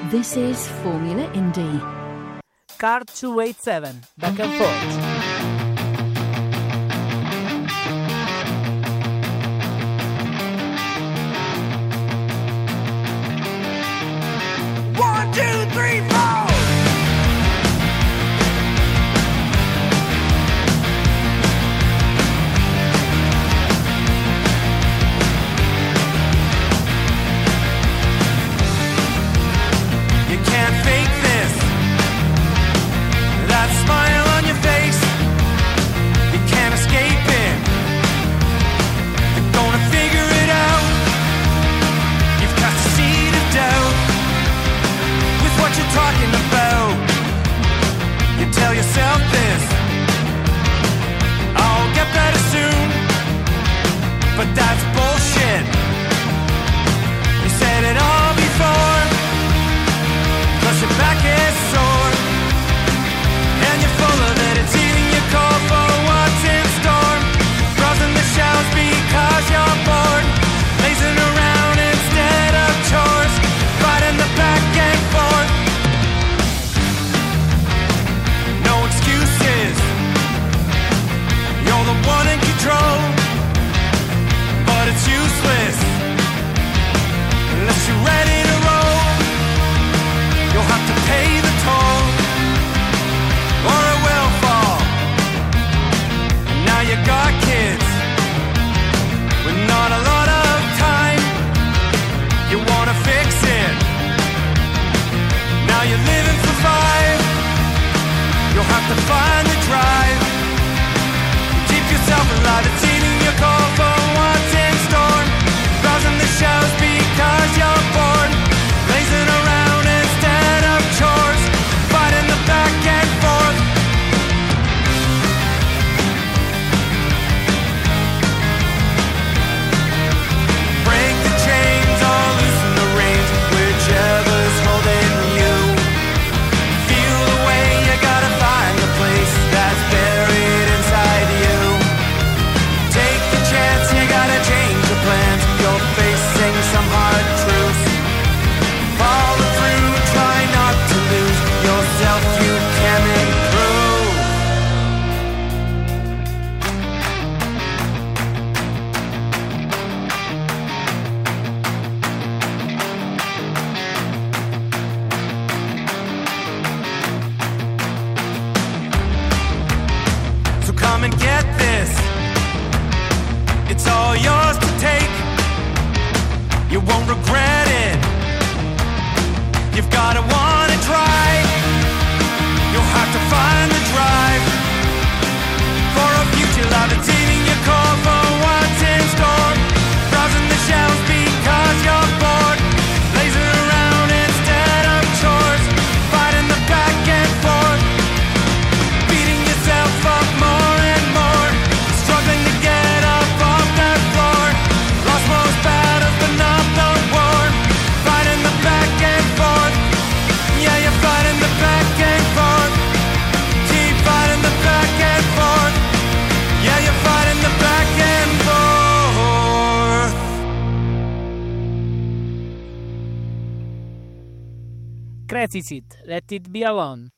This is Formula Indie. Car 287, back and forth. One, two, three, four. You can't fake this. That smile on your face. You can't escape it. You're gonna figure it out. You've cast a seed of doubt with what you're talking about. You tell yourself this: I'll get better soon. But that's bullshit. You said it all before. Plus your back is sore, and you're full of it. It's eating your core for what's in store. Browsing the shelves because you're bored. Lazing around instead of chores. Fighting the back and forth. No excuses. You're the one in control. But it's useless unless you're ready to roll. You'll have to pay the toll, or it will fall. And now you got kids with not a lot of time. You wanna fix it. Now you're living for 5. You'll have to find the drive. Keep yourself alive. It's eating your core for what's in store. Browsing the shelves because you're bored. Lazing around instead of chores. Fighting the back and forth. Break the chains or loosen the reins, whichever's holding you. Feel the way, you gotta find the place that's buried inside you. Take the chance, you gotta change your plans. You're facing some hard truths. Follow through, try not to lose yourself, you can improve. So come and get this. It's all yours to take. You won't regret it. You've gotta wanna try. You'll have to find the drive for a future life. It's eating your core for what's in store. Browsing the shelves because you're bored. Lazing around instead of chores. Fighting the back and forth. Beating yourself up more and more. Struggling to get up off that floor. Lost most battles but not the war. Fighting the back and forth. Yeah, you're fighting the back and forth. Keep fighting the back and forth. Yeah, you're fighting the back and forth. Crazy Seat, Let It Be Alone.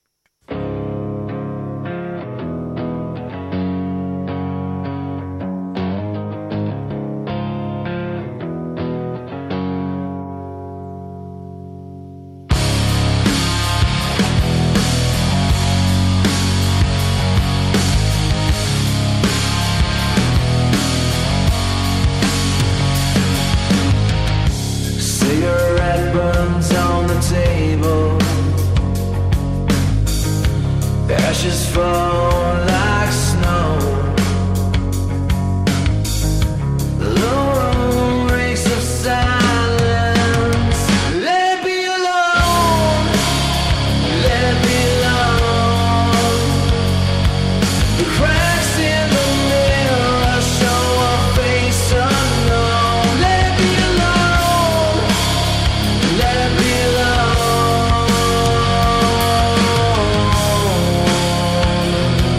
Cigarette burns on the table. Ashes fall like snow. The room reeks of silence. Let it be alone. Let it be alone. The cracks in the mirror show a face unknown. Let it be alone. Let it be alone.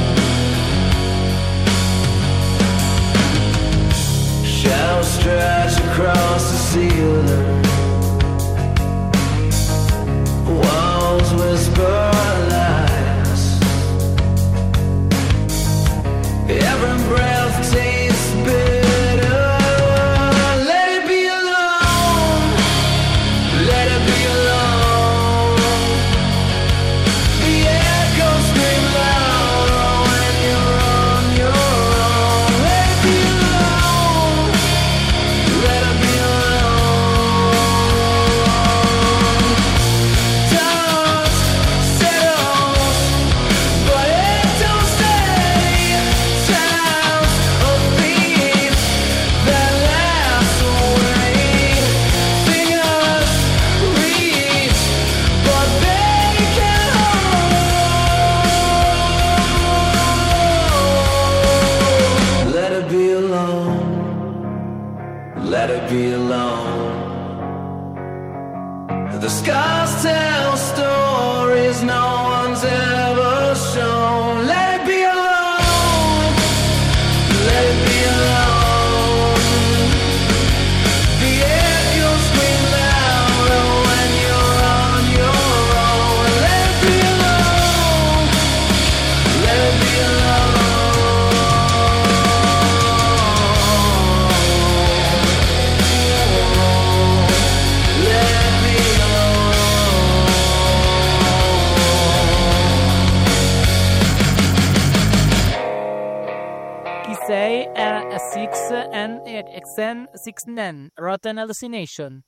The scars tell stories no one's ever shown. Let it be alone. Let it be alone. The echo screams louder when you're on your own. Let it be alone. Let it be alone. Say R6 and XN6N Rotten Hallucination.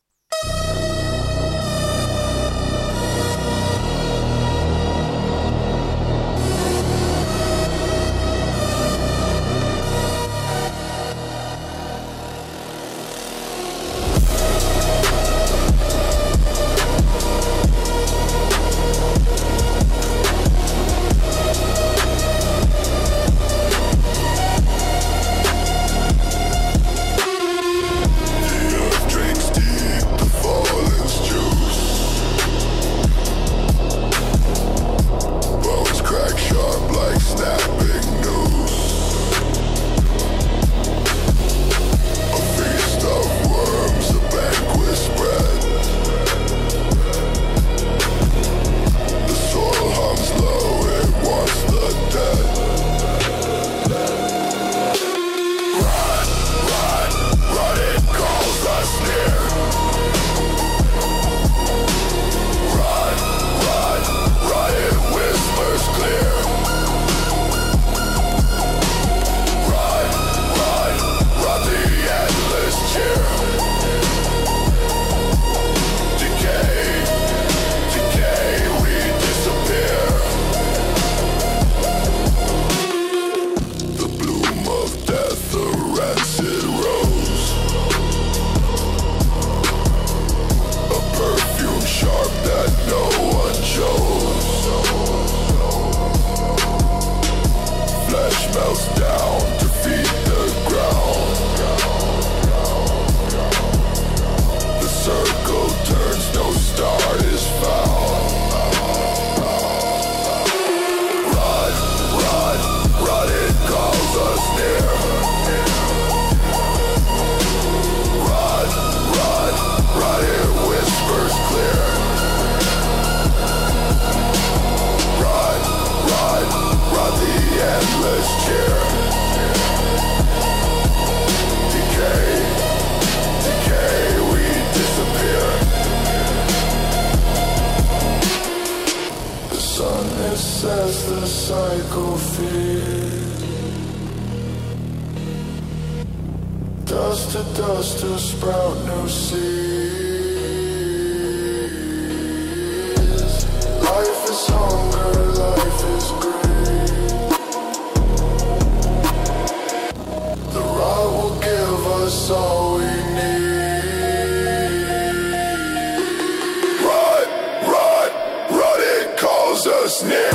As the cycle feeds, dust to dust to sprout new seeds. Life is hunger, life is greed. The rot will give us all we need. Rot, it calls us near.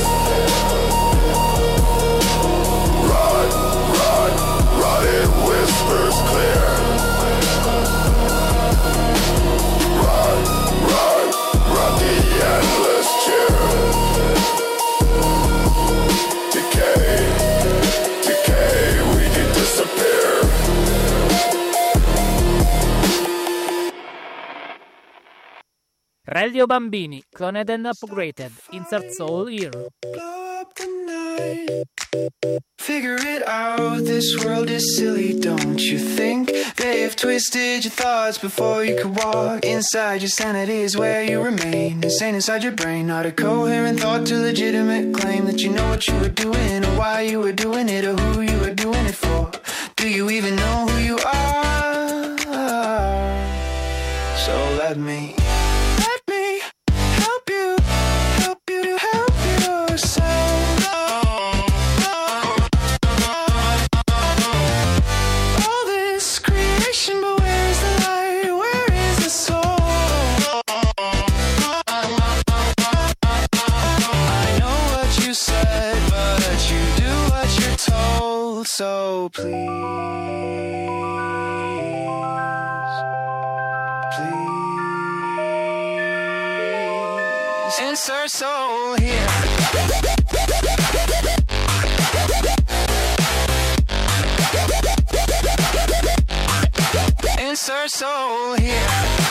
Radio Bambini, Cloned and Upgraded, Insert Soul Hero. Figure it out, this world is silly, don't you think? They've twisted your thoughts before you could walk. Inside your sanity is where you remain. Insane inside your brain, not a coherent thought to legitimate claim that you know what you were doing, or why you were doing it, or who you were doing it for. Do you even know who you are? So let me help you help yourself. All this creation, but where's the light? Where is the soul? I know what you said, but you do what you're told. So please Insert soul here. Insert soul here.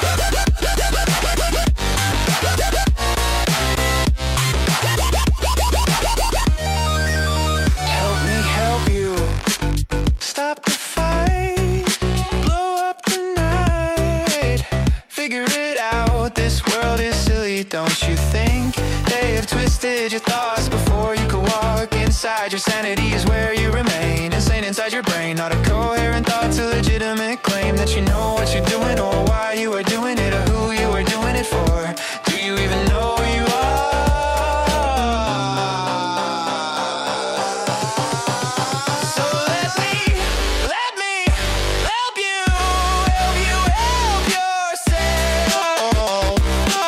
Help me help you. Stop the fight. Blow up the night. Figure it out. This world is silly, don't you think? They have twisted your thoughts before you could walk inside. Your sanity is where you remain. Insane inside your brain. Not a coherent thought's a legitimate claim that you know what you're doing or why you are doing it or who you are doing it for. Do you even know who you are? So let me help you help yourself.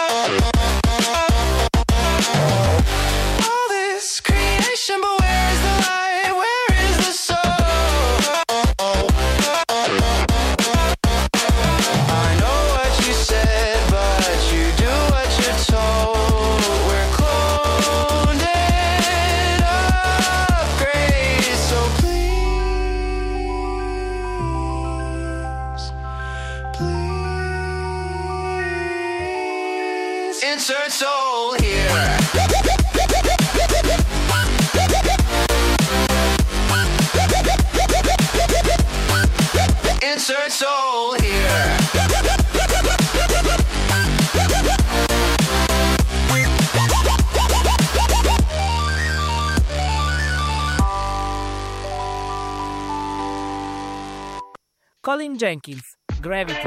All this creation, but where is the light? Where is the soul? I know what you said, but you do what you're told. We're cloned and upgraded, so please insert soul here. Insert soul here. Colin Jenkins, Gravity.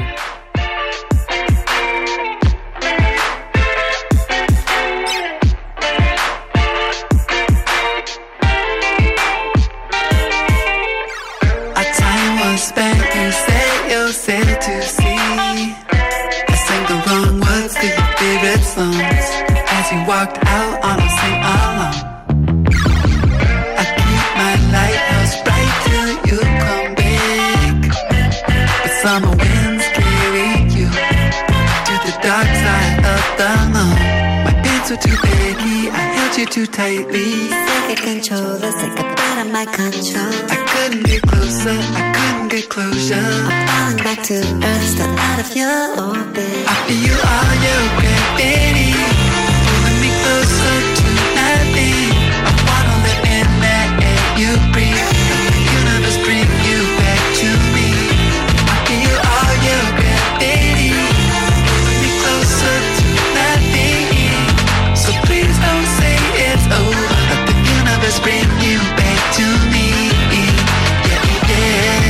Our time was spent, you said you'll sail to sea. I sang the wrong words to your favorite songs as you walked out on a sing-along. I keep my lighthouse bright till you come back, but summer winds carry you to the dark side of the moon. My pants were too baggy, I held you too tightly. Second controller, second out of my control. I couldn't get closer, I couldn't get closure. I'm falling back to earth, still out of your orbit. I feel all your gravity pulling me closer to nothing. I wanna live in that air you breathe. Let the universe bring you back to me. I feel all your gravity pulling me closer to nothing. So please don't say it's over. Let the universe bring you back to me. Yeah, yeah.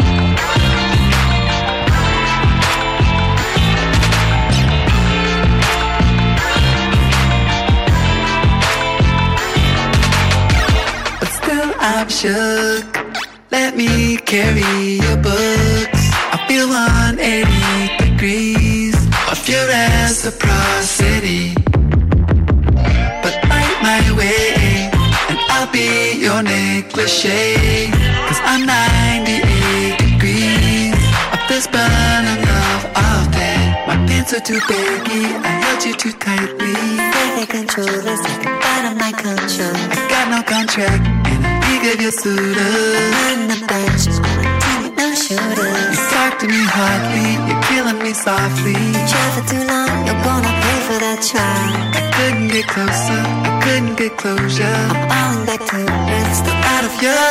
But still I'm shook. Let me carry your books. I feel 180 degrees of your reciprocity. But light my way and I'll be your negligee. Cause I'm 98 degrees of this burning love all day. My pants are too baggy, I held you too tightly. Second controller, second out of my control. I got no contract and a league of your suitors. On the bench, team with no shooters. You talk to me hardly, you're killing me softly. Try for too long, you're gonna pay for that try. I couldn't get closer, I couldn't get closure. I'm falling back to earth, still out of your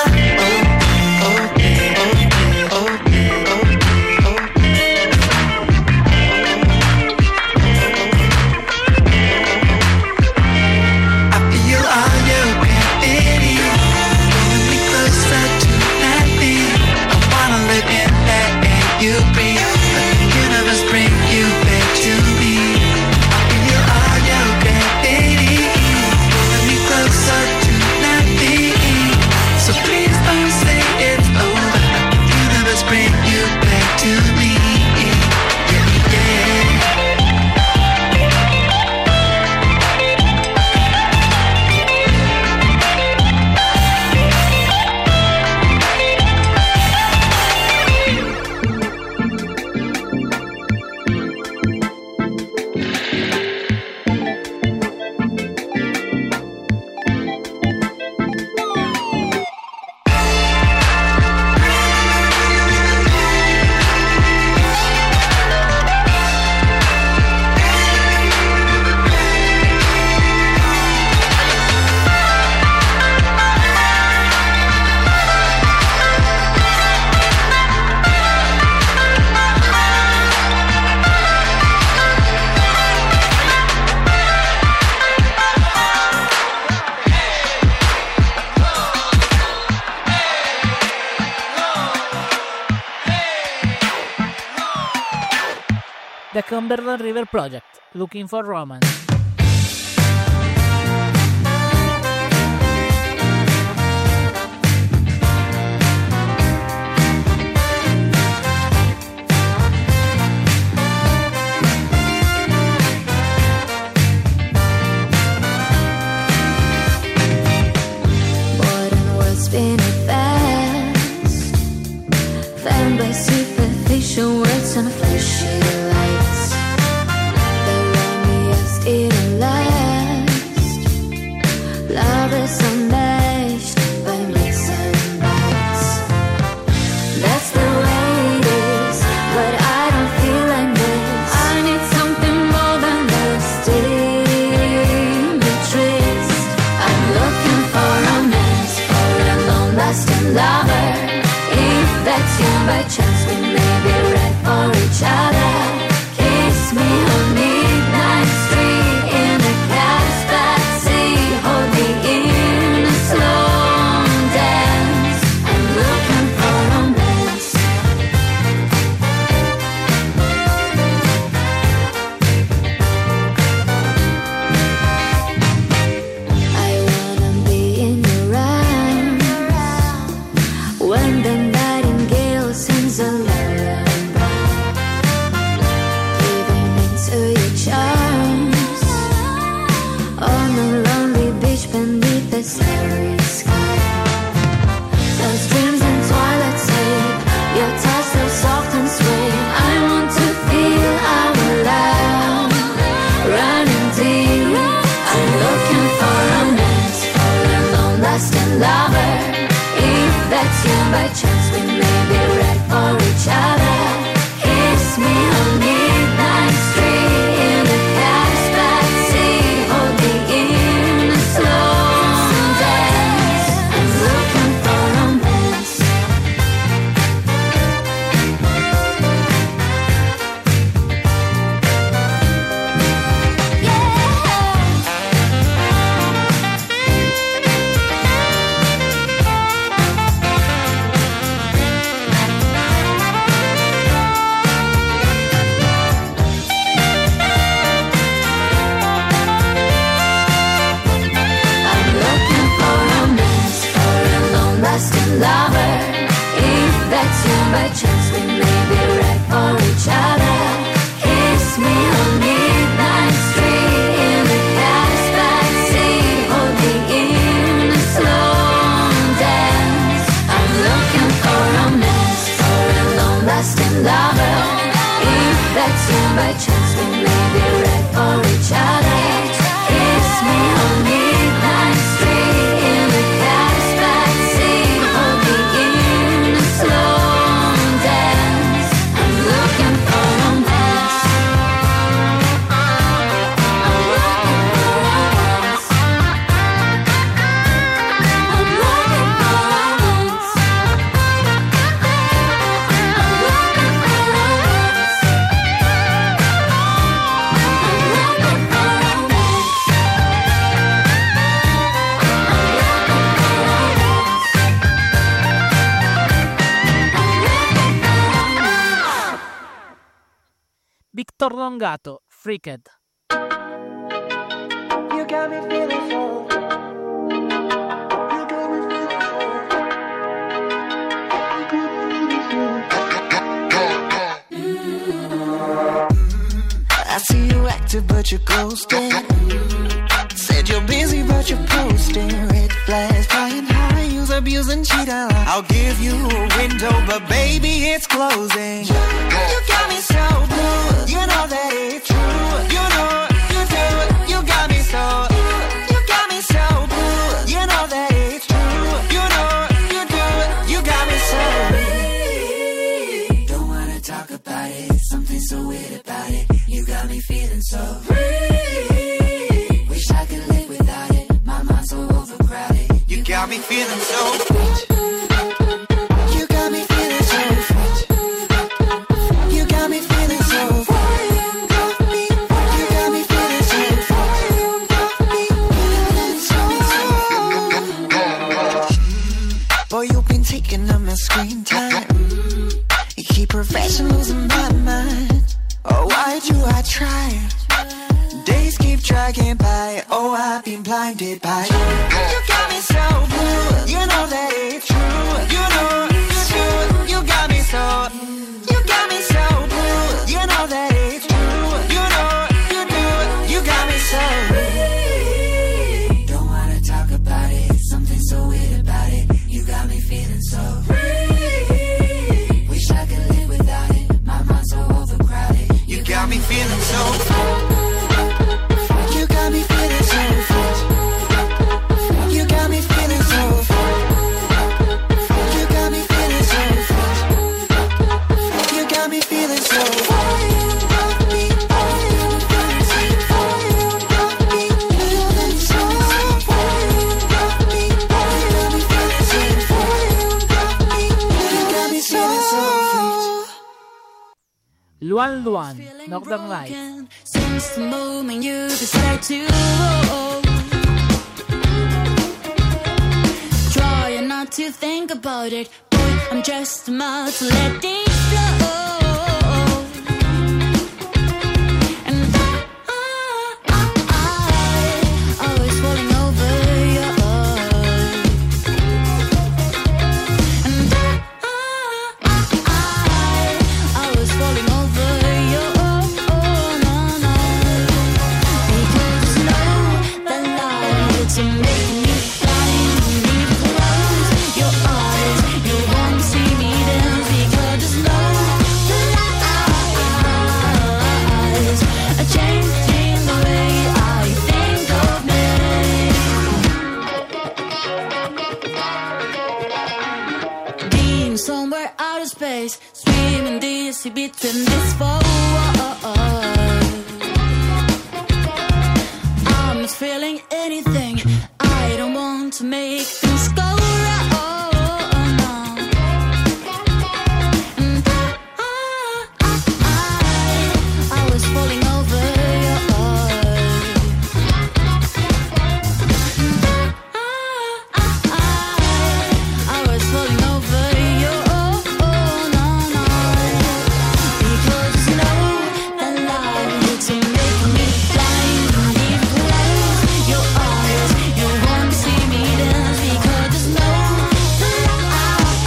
I feel all your gravity pulling me closer to nothing. I wanna live in that air you breathe. Let the universe bring you back to me. I feel all your gravity pulling me closer to nothing. So please don't The Cumberland River Project, Looking for Romance. Spinning fast, found by superficial words and flashy lights. The loneliest it'll last. Lovers unmatched by mix and bites. That's the way it is, but I don't feel like this. I need something more than the steamy tryst. I'm looking for romance, lasting lover. If that's you by chance, we may be right for each other. Kiss me on midnight street in a cat's backseat. Hold me in a slow dance. I'm looking for romance. I wanna be in your arms when the nightingale sings a lullaby, giving into your charms on a lonely beach beneath the starry sky. Those dreams in twilight sleep, your touch so soft and sweet. I want to feel our love running deep. I'm looking for romance, for a long-lasting lover. If that's you by chance, we may be right for each other. Kiss me on midnight street in a cat's backseat. Hold me in a slow dance. I'm looking for romance. Lover, if that's you by chance, we may be right for each other. Kiss me on midnight street in a cat's backseat. Hold me in a slow dance. I'm looking for romance, for a long-lasting lover. If that's you by chance, we may be right for each other. Kiss me on midnight street in a cat's backseat. Slow dance. I'm looking for romance. I'm looking for romance. I'm looking for romance. I'm looking for romance. I'm looking for romance. Victor Longato, Freaked. You got me feeling so. You got me feeling so. I see you active, but you're ghosting. Said you're busy, but you're posting. Red flags flying high, use, abuse, and cheat. I'll give you a window, but baby, it's closing. You got me so blue. You know that it's true. You know you do. You got me so. You got me so blue. You know that it's true. You know you do. You got me so. Don't wanna talk about it. Something so weird about it. You got me feeling so free. Wish I could live without it. My mind's so overcrowded. You got me feeling so free. You got me feeling so free. You got me feeling so free. You got me feeling so free. Boy, you've been taking up my screen time. You keep professionals in my mind. Oh, why'd you I try. Days keep dragging by. Oh, I've been blinded by you. You got me so blue. You know that it's true. You know it's true. You got me so. You got me so blue. You know that it's true. You know you do. You got me so. Don't wanna talk about it. Something so weird about it. You got me feeling so free. Wish I could live without it. My mind's so overcrowded. You got me feeling so free. You got me feeling so free. You got me feeling so free. You got me feeling so free. You got me feeling so free. Luan Luan, Northern Lights. Since the moment you decide to try not to think about it, boy, I'm just about to let it flow. And I was falling over your eyes. And I was falling over your because know the lights are making me blind. You need to close your eyes. You won't see me dance because know the lights are changing the way I think of me. Being somewhere out of space, swimming dizzy between this four. I'm not feeling anything. I don't want to make things go wrong. And I was falling over your eyes. I was falling over your because know the lights are making me blind. Need to close your eyes. You won't see me dance because know the lights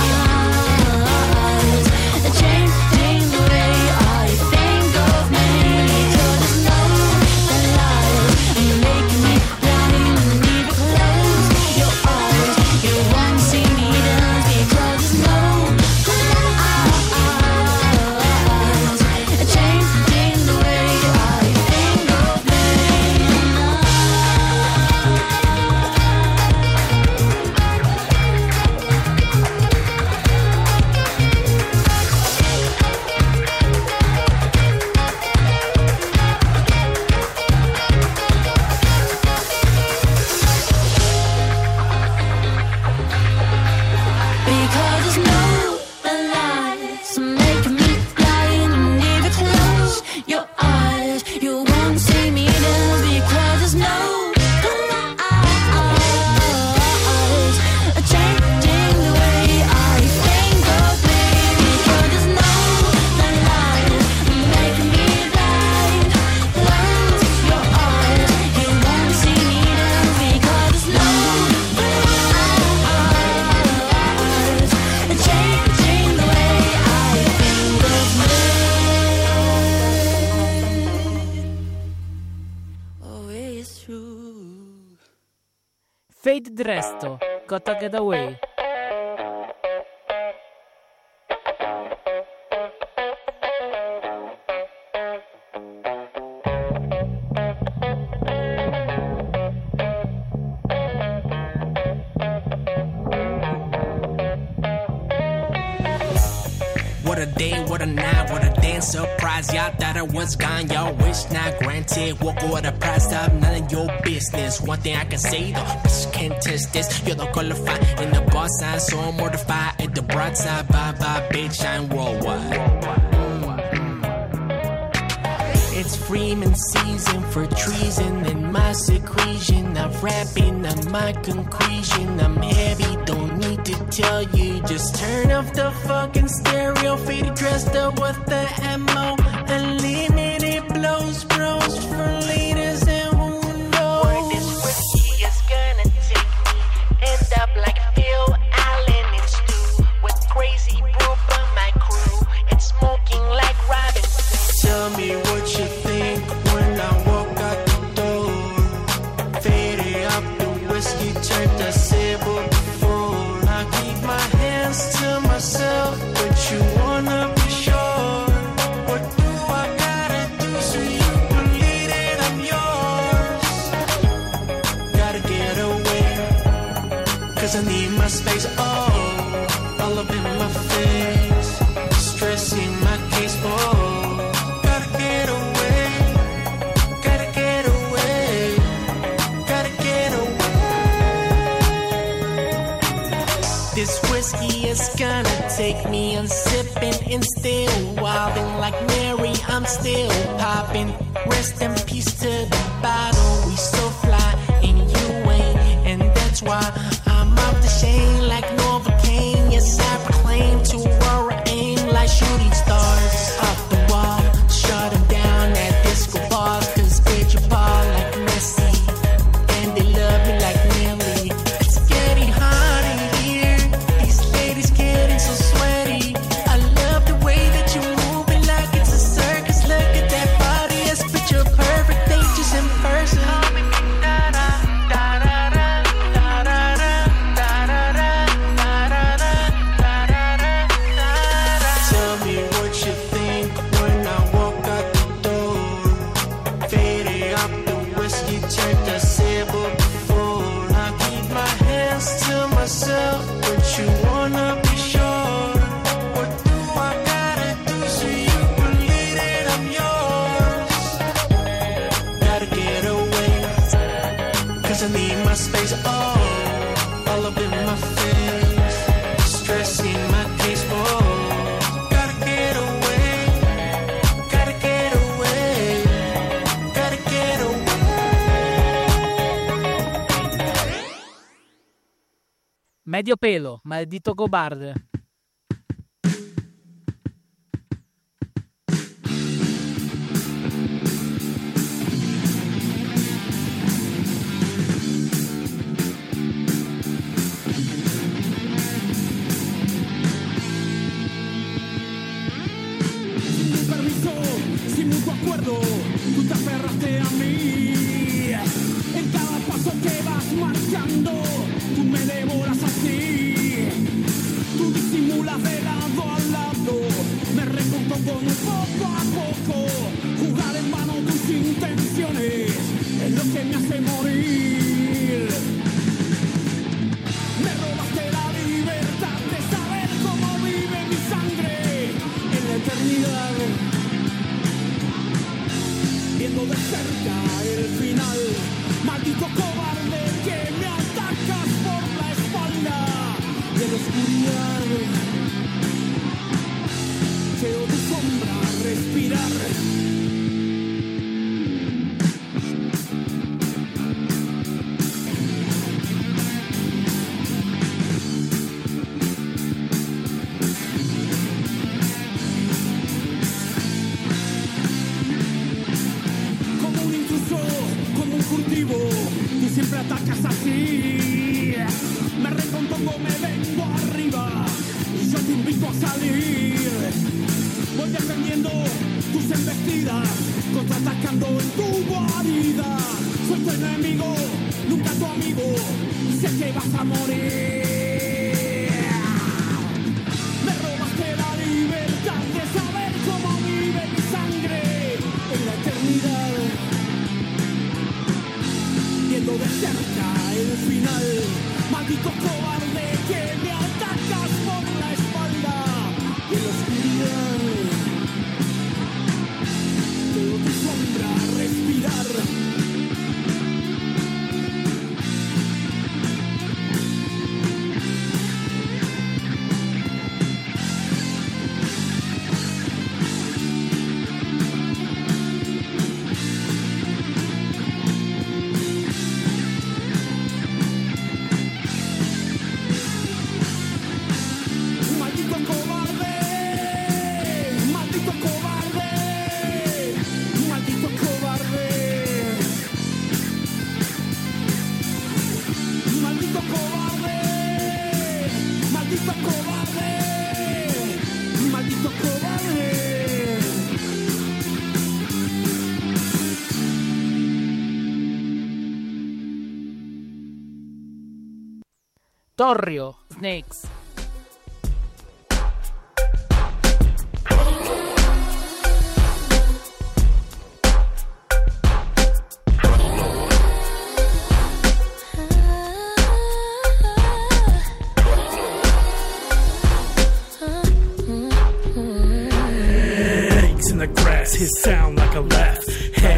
are changing the way I think of me. Because know the lights are making me blind. Need to close your eyes. You won't see me dance because know the lights are changing the way I think of me. Because know the lights are making me blind. And if you close your eyes, you won't see me dance. Because know the lights are changing the way I think of me. Because know the lights are making me blind. Close your eyes, you won't see me dance. Because know the lights are changing the way I think of me. Oh, it's true. Fade Dresto, Gotta Get Away. What a day, what a night, what a dance surprise. Y'all thought I was gone, y'all wish not granted. Walk over the price up, none of your business. One thing I can say though, bitch can't test this. You don't qualify in the boss side, so I'm mortified at the broad side. Bye bye, bitch, I'm worldwide. It's Freeman season for treason and my secretion. I'm rapping on my concretion. I'm heavy, don't need to tell you. Just turn off the fucking stereo, faded dressed up with the ammo. Unlimited blow. my space, oh, all up in my face, stressing my case, oh, gotta get away, gotta get away, gotta get away. This whiskey is gonna take me, I'm sipping and still wilding like Mary, I'm still popping. Rest in peace to the bottle, we so fly and you ain't, and that's why I'm off the chain like Novocaine. Yes, I proclaim to where I aim like shooting stars off the wall, shut them down at disco bars, cause get your ball like Messi, and they love me like Nelly. It's getting hot in here, these ladies getting so sweaty. I love the way that you move it like it's a circus. Look at that body, it's picture perfect, they just in person. Tell me what you think when I walk out the door. Faded up the whiskey, turned the sable before. I keep my hands to myself, but you wanna be sure. What do I gotta do so you believe that I'm yours? Gotta get away, cause I need my space, oh, all up in my face, stressing my case, oh, gotta get away, gotta get away, gotta get away. Medio pelo, maldito cobarde. Sin permiso, sin mutuo acuerdo, tú te aferraste a mí. En cada paso que vas marchando, tú me devoras así. Tú disimulas de lado a lado, me recompongo poco a poco. Jugar en vano tus intenciones es lo que me hace morir. Me robaste la libertad de saber cómo vive mi sangre en la eternidad, viendo de cerca el final. Maldito cobarde que me atacas por la espalda de la oscuridad. Veo tu sombra respirar. Tú siempre atacas así. Me recompongo, me vengo arriba y yo te invito a salir. Voy defendiendo tus embestidas, contraatacando en tu guarida. Soy tu enemigo, nunca tu amigo, y sé que vas a morir. Me robaste la libertad de saber cómo vive mi sangre en la eternidad, viendo de cerca el final. Maldito cobarde que me atacas por la espalda y en la oscuridad. Veo tu sombra respirar. Torrio, Snakes.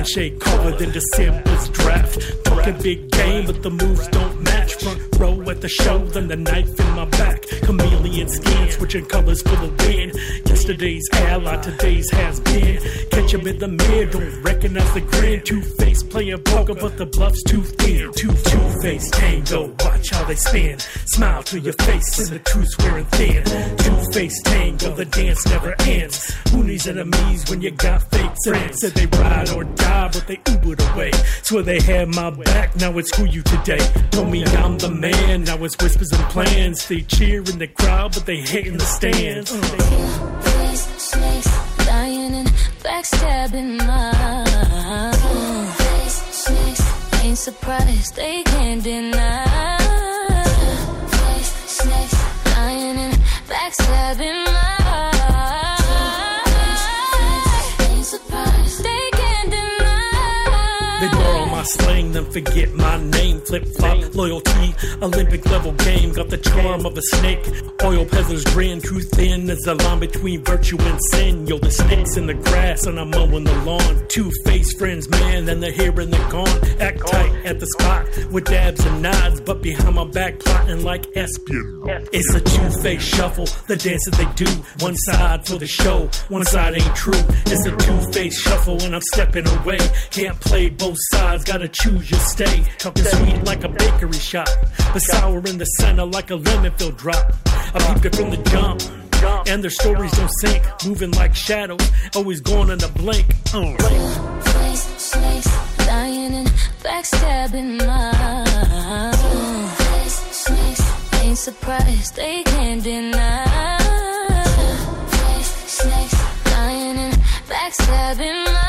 cliche colder than December's draft. Talking big game, but the moves don't match. Front row at the show, then the knife in my back. Chameleon skin, switching colors for the win. Yesterday's ally, today's has been. Catch him in the mid, don't recognize the grin. Two-faced playing poker, but the bluff's too thin. Two-faced tango, watch how they spin. Smile to your face, and the truth's wearing thin. Two-faced tango, the dance never ends. Who needs enemies when you got fake friends? Said they ride or die, but they Ubered away. Swear they had my back, now it's who you today. Told me I'm the man, now it's whispers and plans. They cheer in the crowd, but they hate in the stands. Two-faced snakes, lying and backstabbing my two-faced snakes, ain't surprised, they can't deny. Two-faced snakes, lying and backstabbing my two-faced snakes, ain't surprised, they can't deny. They borrow my slang, then forget my name. Flip-flop, loyalty, Olympic level game. Got the charm of a snake. Oil peddlers grin, too thin as the line between virtue and sin. Yo, the snakes in the grass and I'm mowing the lawn. Two-faced friends, man, then they're here and they're gone. Act tight at the spot with dabs and nods, but behind my back plotting like Espion. It's a two-faced shuffle, the dances they do. One side for the show, one side ain't true. It's a two-faced shuffle and I'm stepping away. Can't play both sides, gotta choose your stay. Talking sweet like a bakery shop, but sour in the center like a lemon-filled drop. I peeped it from the jump, and their stories don't sink. Moving like shadows, always gone in a blink. Two-faced snakes, lying and backstabbing my two-faced snakes, ain't surprised, they can't deny. Two-faced snakes, lying and backstabbing my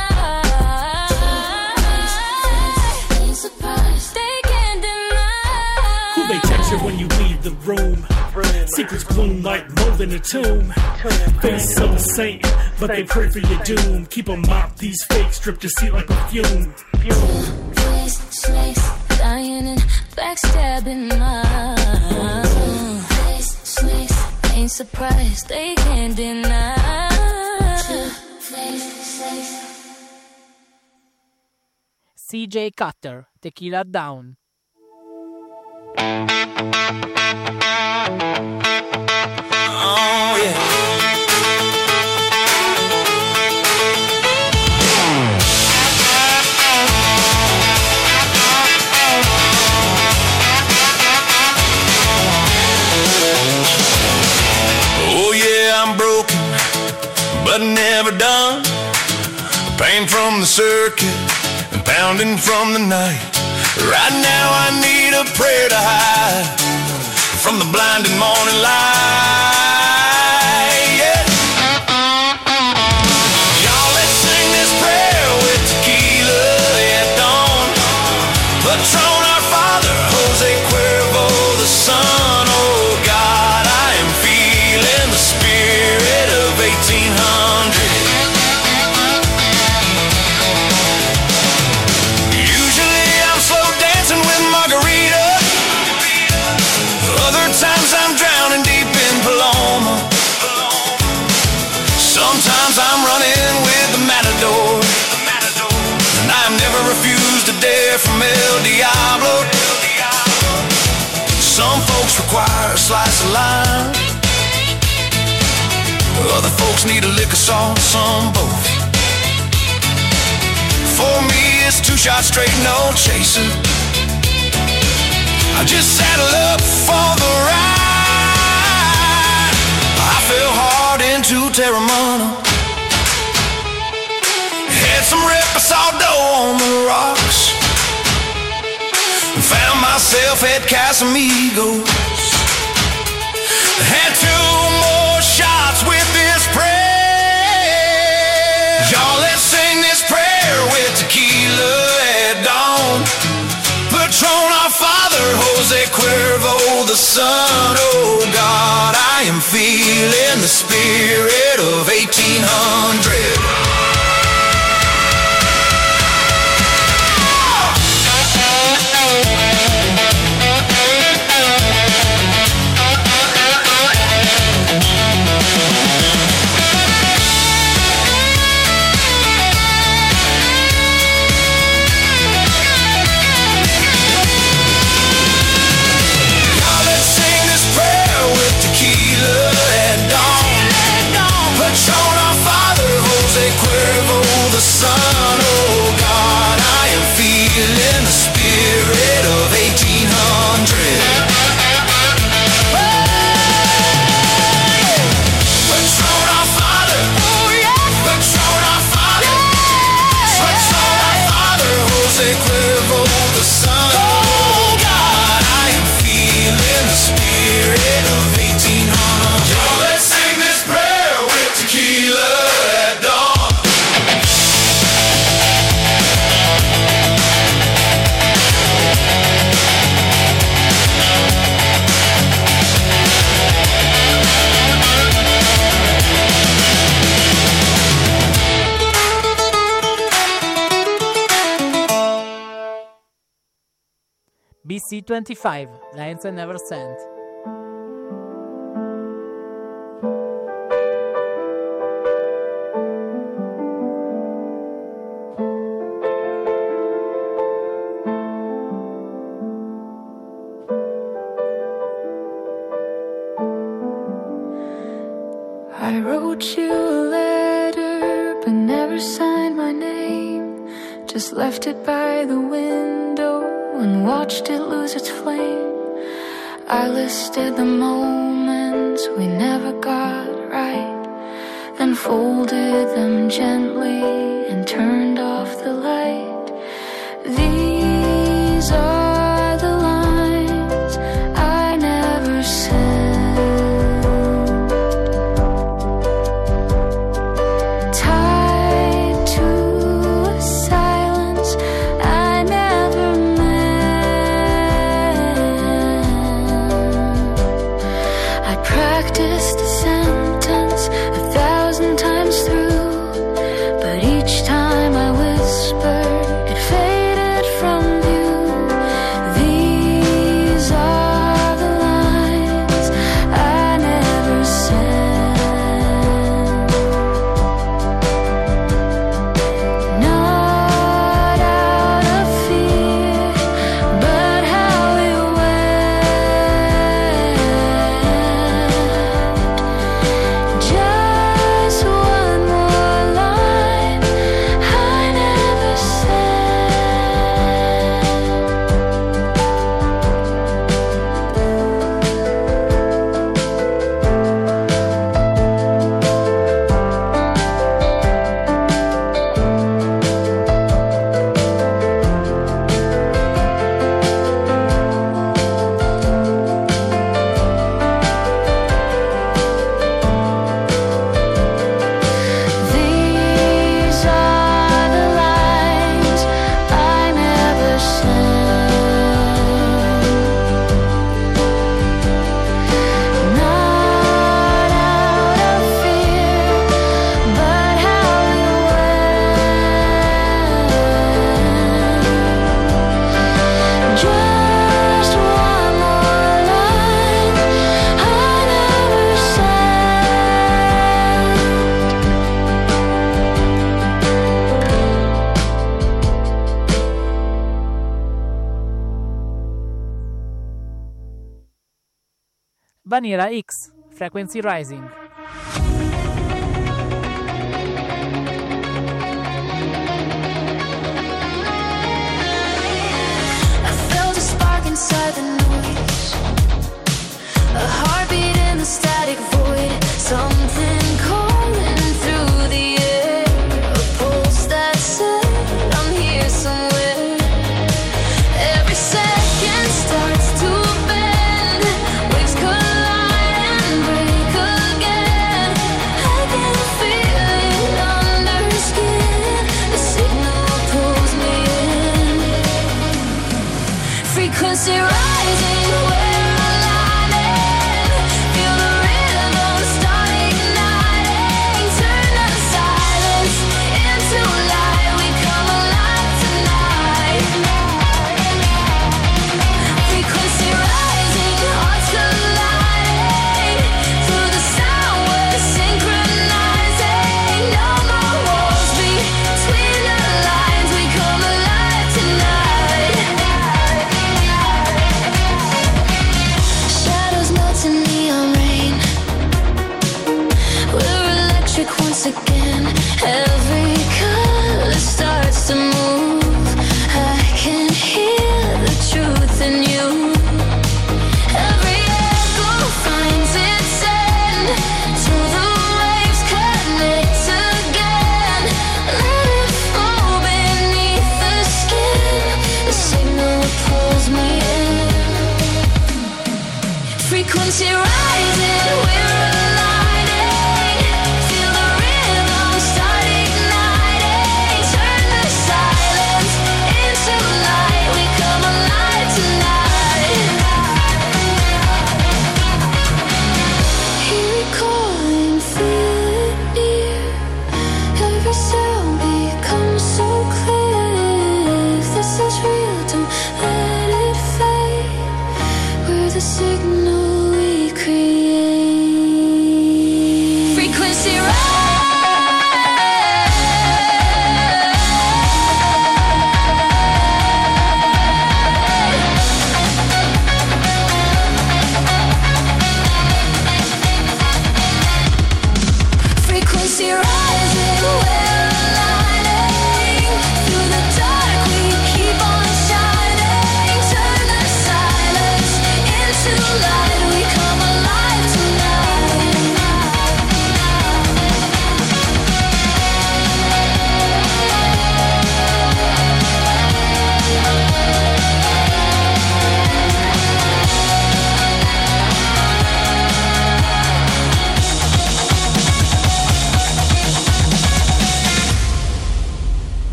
two-faced snakes, ain't surprised, they can't deny. Who they text you when you leave the room? Secrets bloom like mold in a tomb. Face of a saint, but they pray for your doom. Keep 'em mop, these fakes drip your seat like perfume. Two-faced snakes, lying and backstabbing my two-faced snakes, ain't surprised, they can't deny. Two-faced snakes. CJ Cutter, Tequila Down. Oh, yeah. Oh, yeah, I'm broken, but never done. Pain from the circuit and pounding from the night. Right now I need a prayer to hide from the blinding morning light. Yeah. Y'all, let's sing this prayer with tequila at dawn. Patron, our Father, Jose Cuervo, the Son. Oh God, I am feeling the spirit of 1800. Usually I'm slow dancing with margarita. Other times I'm drowning deep in Paloma. Sometimes I'm running with the matador. And I've never refused a dare from El Diablo. Some folks require a slice of lime. Other folks need a lick of salt, some both. For me it's 2 shots straight, no chaser. I just saddle up for the ride. I fell hard into Terramana. Had some reposado on the rocks. Found myself at Casamigos. Had 2 more shots with this prayer. Y'all, let's sing this prayer with tequila at dawn. Patron, our Father, Jose Cuervo, the Son. Oh God, I am feeling the spirit of 1800. BC25, Lines I Never Sent. I wrote you a letter, but never signed my name. Just left it by the window and watched it lose its flame. I listed the moments we never got right, then folded them gently and turned off the light. These are the lines I never said. Practiced the sentence 1,000 times through, but each time I whispered, it faded from view. These are the lines I never said. Not out of fear, but how it went. Just one more line I never said. These are the lines I never said. Not out of fear, but how it went. Just one more line I never said. Vanilla X, Frequency Rising. I felt a spark inside the noise, a heartbeat in the static void, something calling through the air, a pulse that said I'm here somewhere. Every second starts to bend, waves collide and break again. I can feel it under skin, the signal pulls me in. Frequency rising.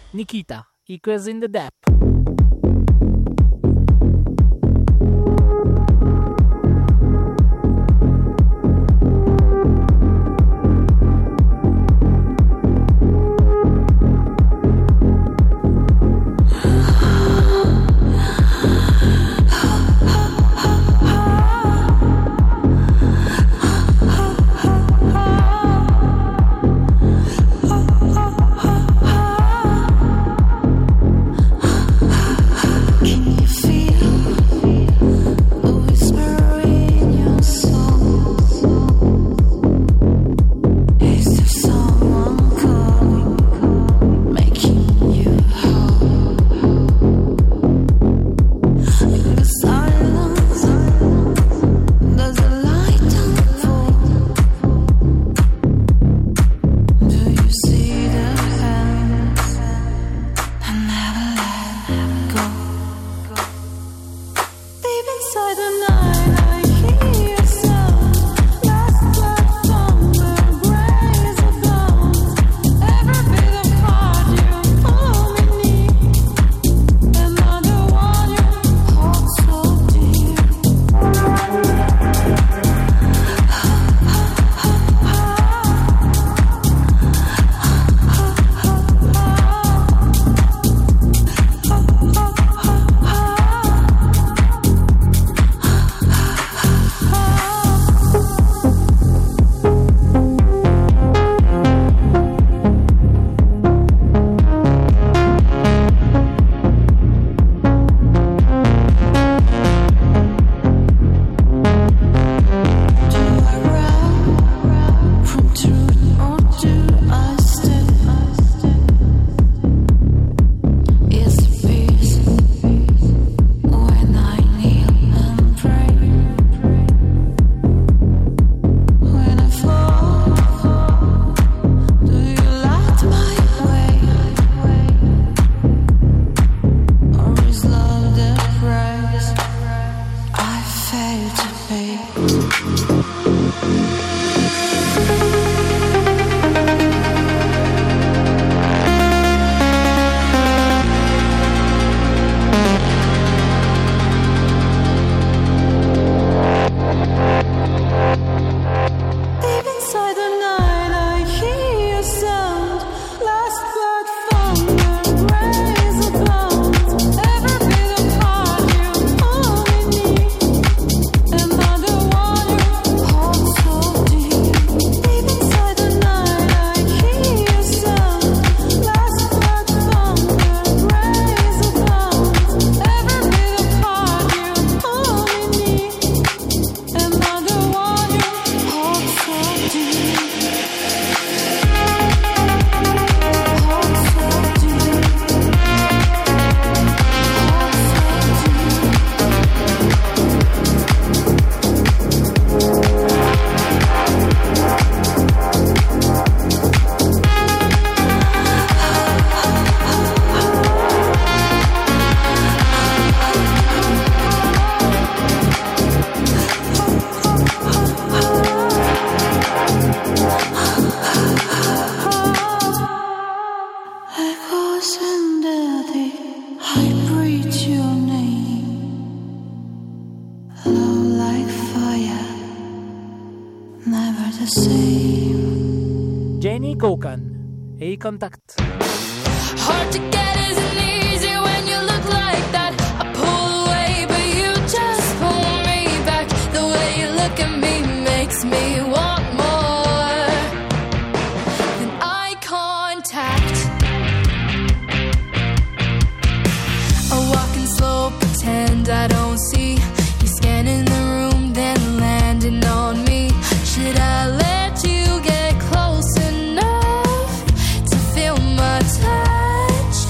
Nikita, Equals in the Depth. Janie Cocan, A-Contact. Hard to get isn't easy when you look like that. I pull away, but you just pull me back. The way you look at me makes me want more than eye contact. I walk in slow, pretend I don't see you scanning the room, then landing on me. Should I let you get close enough to feel my touch?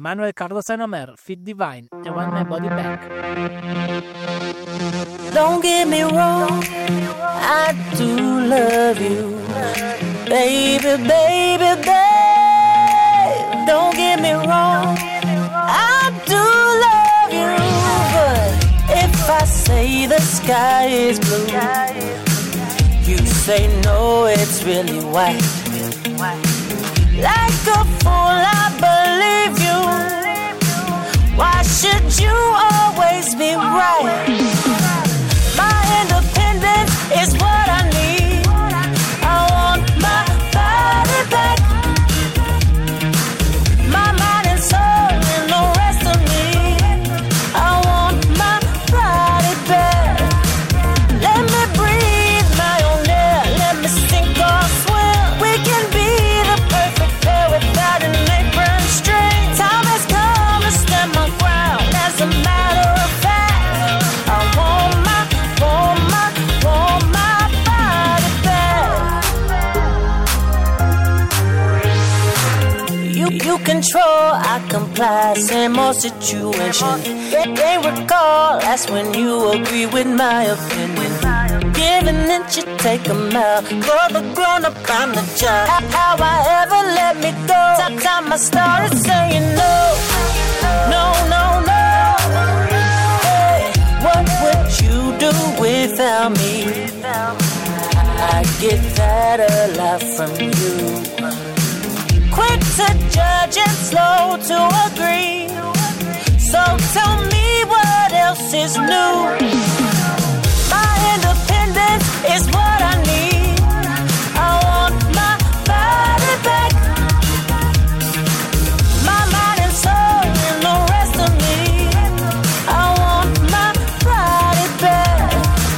Manuel Carlos and Omer, Fit Divine, e Want My Body Back. Don't get me wrong, I do love you, baby, baby, babe. Don't get me wrong, I do love you, but if I say the sky is blue, you say no, it's really white. Like a fool, I believe you. Why should you always be right? My independence is what I need. I want my body back, my mind and soul and the rest of me. I want my body back. Let me breathe my own air. Let me sink or swim. We can be the perfect pair without an apron string. Time has come to stand my ground. As a matter of fact, I want my body back. You control, I comply. Same old situation. They recall, that's when you agree with my opinion. Give an inch, you take a mile. You're the grown-up, I'm the child. How I ever let me go? Time I started saying no, no, no, no. Hey, what would you do without me? I get that a lot from you. Quick to judge and slow to agree. So tell me what else is new. My independence is what I need. I want my body back, my mind and soul and the rest of me. I want my body back.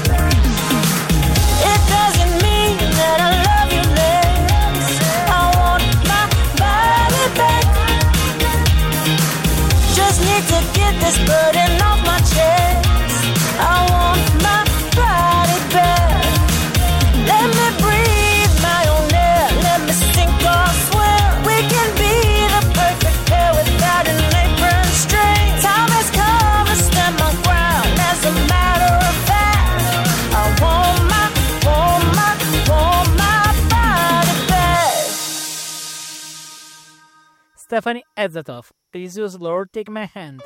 It doesn't mean that I love you less. I want my body back. Just need to get this burden off my chest. I want my body back. Let me breathe my own air. Let me sink or swim. We can be the perfect pair without an apron string. Time has come to stand my ground. As a matter of fact, I want my body back. Stephanie Azzatoff, Please Use Lord Take My Hand.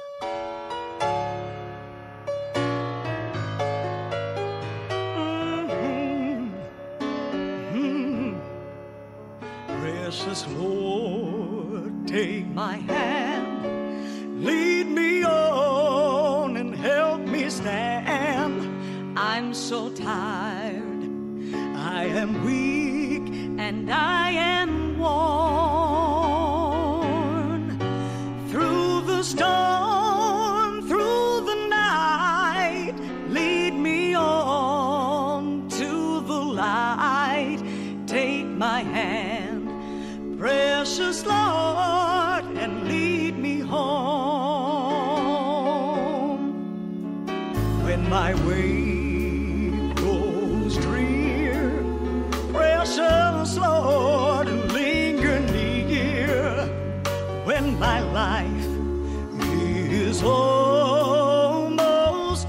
Precious Lord, take my hand, lead me on and help me stand. I'm so tired, I am weak and I am worn. Through the storm, through the night, lead me on to the light. Take my hand, precious Lord, and lead me home. When my way grows drear, precious Lord, linger near. When my life is almost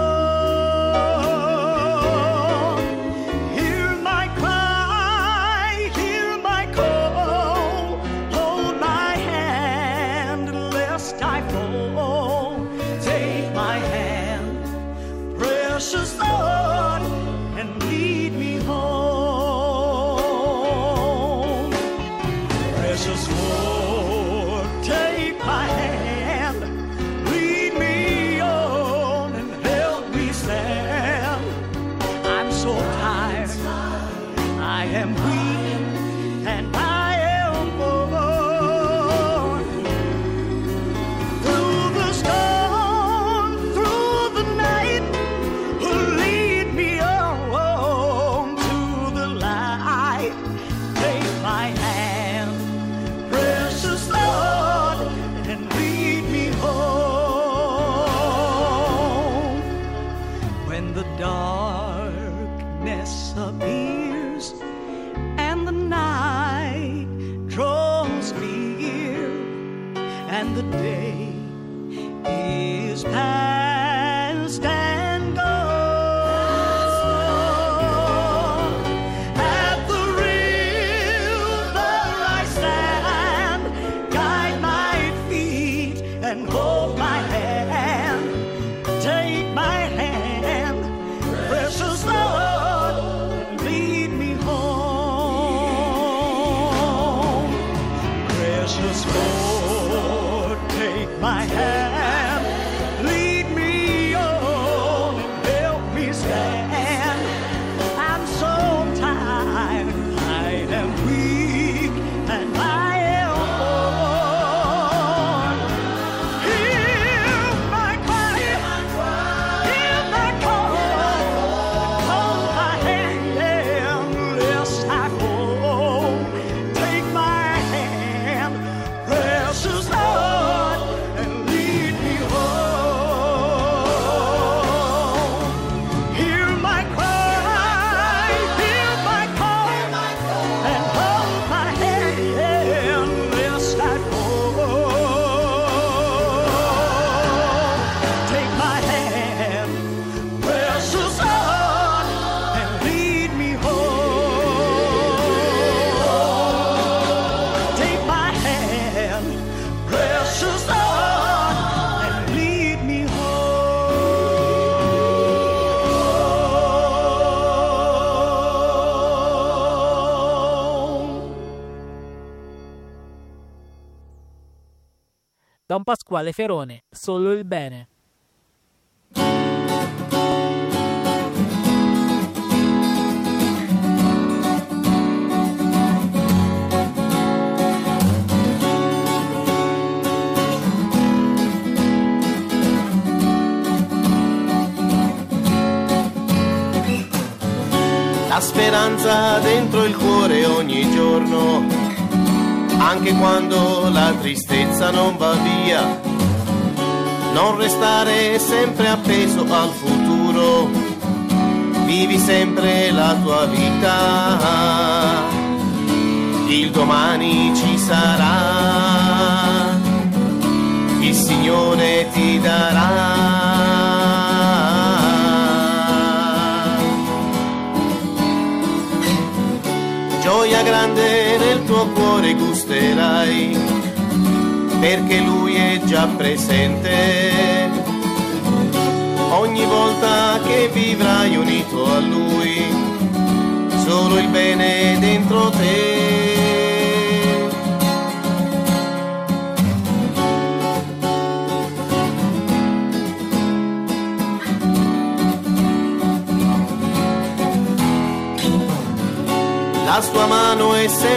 gone, hear my cry, hear my call. Hold my hand lest I fall. Take my hand, precious Lord, and lead me home. Precious Lord, take my hand, lead me on and help me stand. I'm so tired, I am weak and I am worn. Through the storm, through the night, lead me on to the light. Take my hand, precious Lord, and lead me home. When the darkness appears and the night draws near, and when the day is past and gone. At the river I stand, guide my feet and hold my hand. Take my hand, precious Lord, and lead me home. Precious Lord, take my hand, lead me on and help me stand. I'm so tired, I am weak, and I am worn. Hear my cry, hear my call, hold my hand, lest I fall. Take my hand, precious Lord, and lead me home. Hear my cry, hear my call, and hold my hand, lest I fall. Take my hand, precious Lord, and lead me home. Take my hand, precious Lord, and lead me home. Don Pasquale Ferone, Solo il bene. La speranza dentro il cuore ogni giorno, anche quando la tristezza non va via. Non restare sempre appeso al futuro, vivi sempre la tua vita. Il domani ci sarà, il Signore ti darà. Gioia grande nel tuo cuore gusterai, perché Lui è già presente. Ogni volta che vivrai unito a Lui, solo il bene dentro te. La sua mano è sempre